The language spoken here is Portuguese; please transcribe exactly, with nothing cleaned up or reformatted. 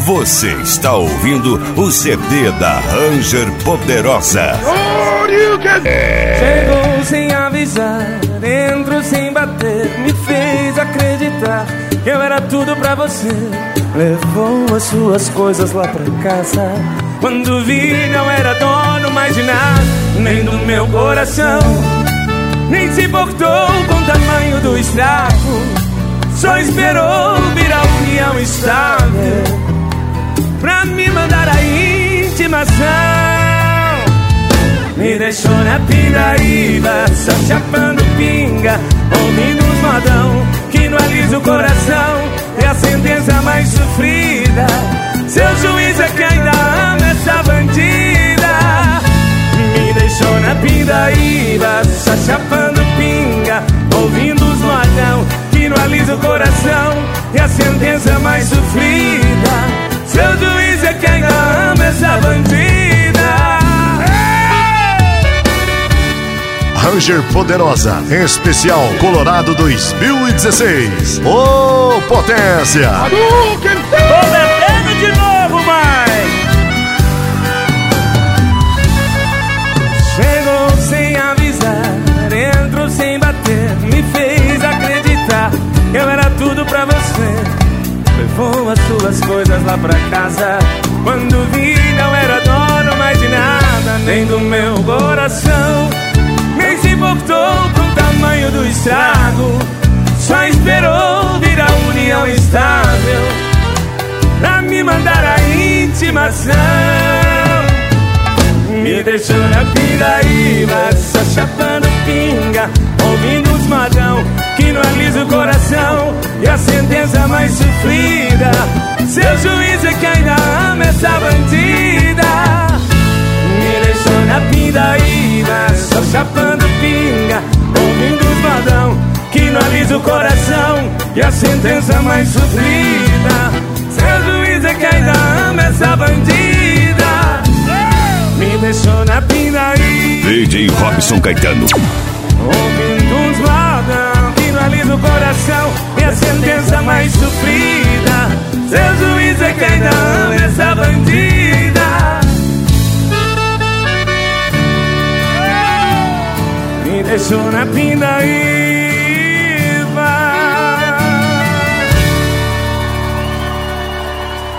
Você está ouvindo o C D da Ranger Poderosa. Chegou sem avisar, entrou sem bater, me fez acreditar que eu era tudo pra você. Levou as suas coisas lá pra casa. Quando vi, não era dono mais de nada, nem do meu coração. Nem se importou com o tamanho do estrago, só esperou virar união estável pra me mandar a intimação. Me deixou na pindaíba, só chapando pinga, ouvindo os modão que não alisa o coração. É a sentença mais sofrida, seu juiz é que ainda ama essa bandida. Me deixou na pindaíba, só chapando pinga, ouvindo os modão que não alisa o coração. É a sentença mais sofrida, seu juiz é que ainda ama essa bandida. Ranger Poderosa, em especial Colorado dois mil e dezesseis. Ô, oh, potência! Tô bebendo de novo, mãe! Chegou sem avisar, entrou sem bater, me fez acreditar que eu era tudo pra você. Levou as suas coisas lá pra casa. Quando vi, não era dono mais de nada, nem do meu coração. Nem se importou com o tamanho do estrago, só esperou virar união estável pra me mandar a intimação. Me deixou na pindaíba, só chapando pinga, ouvindo os modão que não alisa o coração. E a sentença mais sofrida, seu juiz é que ainda ama essa bandida. Me deixou na pindaíba, só chapando pinga, ouvindo os modão que não alisa o coração. E a sentença mais sofrida, seu juiz é que ainda ama essa bandida. Me deixou na pindaíba, D J Robson Caetano, ouvindo os modão que não alisa o coração. E a sentença mais sofrida, seu juiz é que ainda ama essa bandida. Me deixou na pindaíba.